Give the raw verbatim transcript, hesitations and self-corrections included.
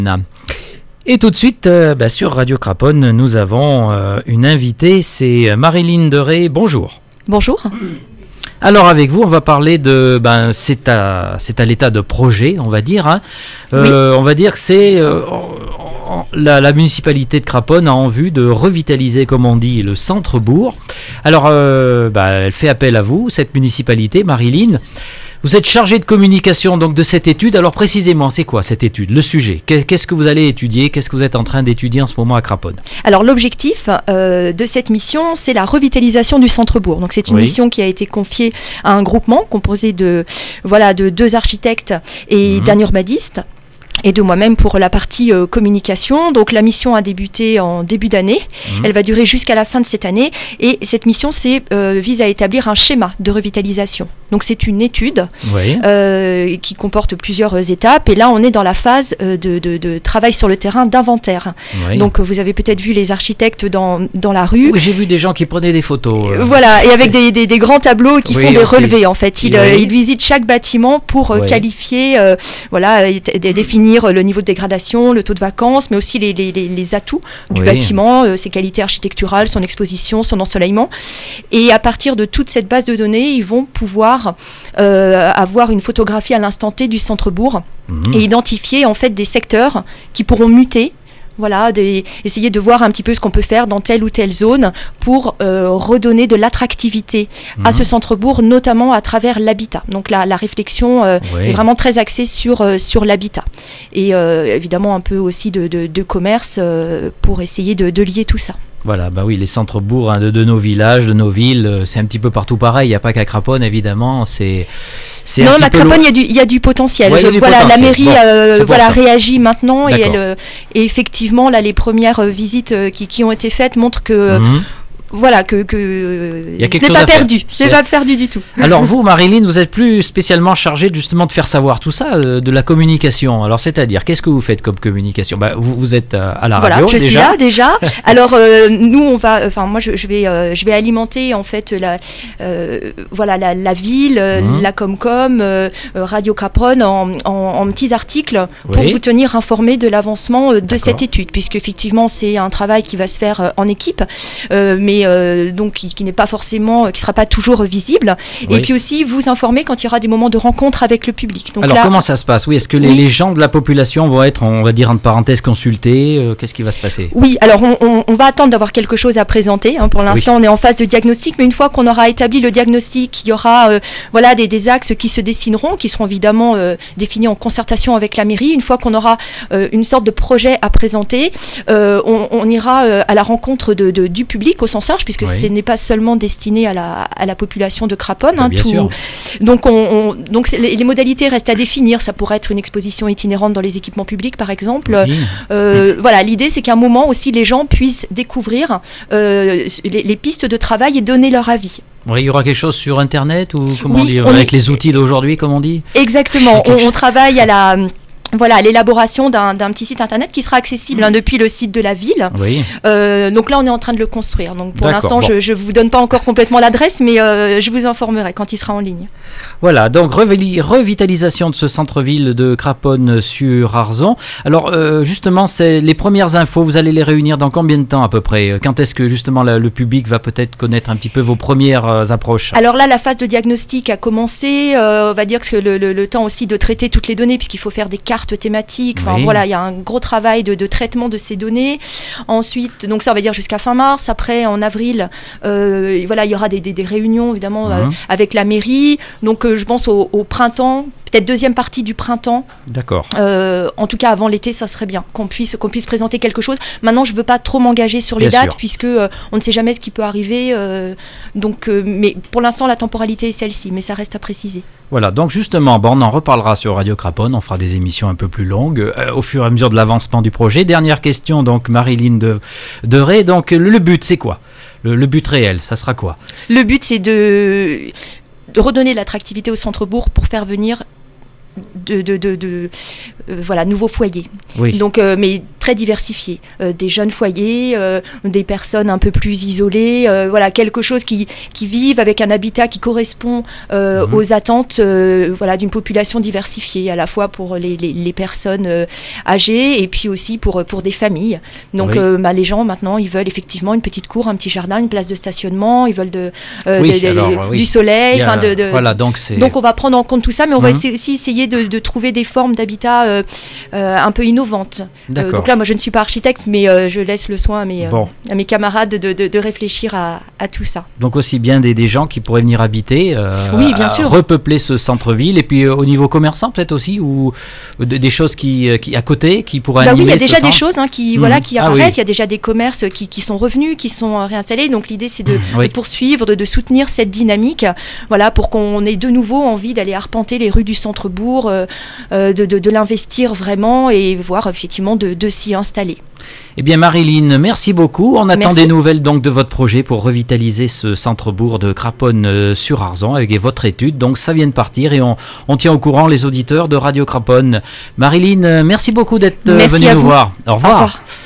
Et tout de suite, euh, bah, sur Radio Craponne, nous avons euh, une invitée, c'est Marilyn Derey. Bonjour. Bonjour. Alors avec vous, on va parler de, ben c'est à, c'est à l'état de projet, on va dire. Hein. Euh, oui. On va dire que c'est euh, la, la municipalité de Craponne a en vue de revitaliser, comme on dit, le centre-bourg. Alors, euh, bah, elle fait appel à vous, cette municipalité, Marilyn. Vous êtes chargée de communication donc de cette étude. Alors précisément, c'est quoi cette étude, le sujet? Qu'est-ce que vous allez étudier? Qu'est-ce que vous êtes en train d'étudier en ce moment à Craponne? Alors l'objectif euh, de cette mission, c'est la revitalisation du centre-bourg. Donc c'est une oui. mission qui a été confiée à un groupement composé de, voilà, de deux architectes et mmh. d'un urbaniste. Et de moi-même pour la partie euh, communication. Donc la mission a débuté en début d'année. Mmh. Elle va durer jusqu'à la fin de cette année. Et cette mission c'est, euh, vise à établir un schéma de revitalisation. Donc c'est une étude oui. euh, qui comporte plusieurs étapes. Et là on est dans la phase euh, de, de, de travail sur le terrain d'inventaire. Oui. Donc vous avez peut-être vu les architectes dans, dans la rue. Oui, j'ai vu des gens qui prenaient des photos. Euh... Voilà, et avec des, des, des grands tableaux qui oui, font des aussi. relevés en fait. Ils, oui. euh, ils visitent chaque bâtiment pour euh, oui. qualifier, euh, voilà, et, et définir le niveau de dégradation, le taux de vacances, mais aussi les, les, les atouts du oui. bâtiment, euh, ses qualités architecturales, son exposition, son ensoleillement. Et à partir de toute cette base de données, ils vont pouvoir euh, avoir une photographie à l'instant T du centre-bourg mmh. et identifier en fait des secteurs qui pourront muter. Voilà, des, essayer de voir un petit peu ce qu'on peut faire dans telle ou telle zone pour euh, redonner de l'attractivité mmh. à ce centre-bourg, notamment à travers l'habitat. Donc la, la réflexion euh, oui. est vraiment très axée sur, euh, sur l'habitat. Et euh, évidemment un peu aussi de, de, de commerce euh, pour essayer de, de lier tout ça. Voilà, bah oui, les centres-bourgs hein, de, de nos villages, de nos villes, c'est un petit peu partout pareil. Il n'y a pas qu'à Craponne, évidemment. C'est, c'est non, à Craponne, il y, y a du potentiel. Ouais, Je, y a du voilà, potentiel. La mairie bon, euh, voilà, réagit maintenant et, elle, euh, et effectivement, là, les premières visites euh, qui, qui ont été faites montrent que... Mmh. Voilà, que, que il y a ce n'est pas perdu, c'est, c'est pas perdu du tout. Alors vous, Marilyn, vous êtes plus spécialement chargée justement de faire savoir tout ça, euh, de la communication. Alors c'est-à-dire, qu'est-ce que vous faites comme communication? Bah, vous, vous êtes euh, à la voilà, radio je déjà. suis là déjà. Alors euh, nous, on va, enfin moi, je, je vais, euh, je vais alimenter en fait la, euh, voilà, la, la ville, mmh. la Comcom, euh, Radio Craponne en, en, en petits articles pour oui. vous tenir informé de l'avancement de D'accord. cette étude, puisque effectivement c'est un travail qui va se faire en équipe, euh, mais Euh, donc qui, qui n'est pas forcément, qui sera pas toujours visible, oui. et puis aussi vous informer quand il y aura des moments de rencontre avec le public. Donc alors là, comment ça se passe? Oui, est-ce que les, oui. les gens de la population vont être, on va dire entre parenthèses, consultés? euh, Qu'est-ce qui va se passer? Oui, alors on, on, on va attendre d'avoir quelque chose à présenter. Hein. Pour l'instant, oui. on est en phase de diagnostic, mais une fois qu'on aura établi le diagnostic, il y aura euh, voilà des, des axes qui se dessineront, qui seront évidemment euh, définis en concertation avec la mairie. Une fois qu'on aura euh, une sorte de projet à présenter, euh, on, on ira euh, à la rencontre de, de, du public au sens large, puisque oui. ce n'est pas seulement destiné à la, à la population de Craponne. Hein, bien tout. sûr. Donc, on, on, donc les, les modalités restent à définir. Ça pourrait être une exposition itinérante dans les équipements publics, par exemple. Oui. Euh, oui. Voilà, l'idée, c'est qu'à un moment aussi, les gens puissent découvrir euh, les, les pistes de travail et donner leur avis. Oui, il y aura quelque chose sur Internet ou comment oui, on dit, on avec est... les outils d'aujourd'hui, comme on dit? Exactement. on, on travaille à la... Voilà, l'élaboration d'un, d'un petit site internet qui sera accessible hein, depuis le site de la ville. Oui. Euh, donc là, on est en train de le construire. Donc pour D'accord, l'instant, bon. je ne vous donne pas encore complètement l'adresse, mais euh, je vous informerai quand il sera en ligne. Voilà, donc revi- revitalisation de ce centre-ville de Craponne-sur-Arzon. Alors euh, justement, c'est les premières infos, vous allez les réunir dans combien de temps à peu près? Quand est-ce que justement la, le public va peut-être connaître un petit peu vos premières euh, approches? Alors là, la phase de diagnostic a commencé. Euh, on va dire que le, le, le temps aussi de traiter toutes les données, puisqu'il faut faire des cartes thématiques, enfin oui. voilà, il y a un gros travail de, de traitement de ces données. Ensuite, donc ça on va dire jusqu'à fin mars. Après, en avril, euh, voilà, il y aura des, des, des réunions évidemment mmh. euh, avec la mairie. Donc euh, je pense au, au printemps, peut-être deuxième partie du printemps. D'accord. Euh, en tout cas avant l'été, ça serait bien qu'on puisse qu'on puisse présenter quelque chose. Maintenant, je veux pas trop m'engager sur les bien dates sûr. puisque euh, on ne sait jamais ce qui peut arriver. Euh, donc, euh, mais pour l'instant, la temporalité est celle-ci, mais ça reste à préciser. Voilà, donc justement, bon, on en reparlera sur Radio Craponne, on fera des émissions un peu plus longues euh, au fur et à mesure de l'avancement du projet. Dernière question, donc Marilyn de, Derey, donc le, le but c'est quoi? le, le but réel, ça sera quoi? Le but c'est de, de redonner de l'attractivité au centre-bourg pour faire venir de, de, de, de euh, voilà, nouveaux foyers. Oui. Donc, euh, mais très diversifié. Euh, des jeunes foyers, euh, des personnes un peu plus isolées, euh, voilà, quelque chose qui, qui vivent avec un habitat qui correspond euh, mmh. aux attentes euh, voilà, d'une population diversifiée, à la fois pour les, les, les personnes euh, âgées et puis aussi pour, pour des familles. Donc oui. euh, bah, les gens maintenant, ils veulent effectivement une petite cour, un petit jardin, une place de stationnement, ils veulent de, euh, oui, de, de, alors, oui. du soleil. A, de, de, voilà, donc, c'est... donc on va prendre en compte tout ça, mais on mmh. va aussi essayer de, de trouver des formes d'habitat euh, euh, un peu innovantes. Euh, donc là, moi je ne suis pas architecte, mais euh, je laisse le soin à mes, bon. euh, à mes camarades de, de, de réfléchir à, à tout ça. Donc aussi bien des, des gens qui pourraient venir habiter, euh, oui, bien sûr. repeupler ce centre-ville, et puis euh, au niveau commerçant peut-être aussi, ou euh, des choses qui, qui à côté qui pourraient bah animer. Oui, il y a déjà des centre. choses hein, qui, mmh. voilà, qui apparaissent, ah, oui. il y a déjà des commerces qui, qui sont revenus, qui sont réinstallés, donc l'idée c'est de, oui. de poursuivre, de, de soutenir cette dynamique, voilà, pour qu'on ait de nouveau envie d'aller arpenter les rues du centre-bourg, euh, euh, de, de, de l'investir vraiment et voir effectivement de, de s'y installer. Eh bien Marilyn, merci beaucoup. On attend merci. des nouvelles donc de votre projet pour revitaliser ce centre-bourg de Craponne-sur-Arzon avec votre étude. Donc ça vient de partir et on, on tient au courant les auditeurs de Radio Craponne. Marilyn, merci beaucoup d'être venue nous voir. Au revoir. Au revoir.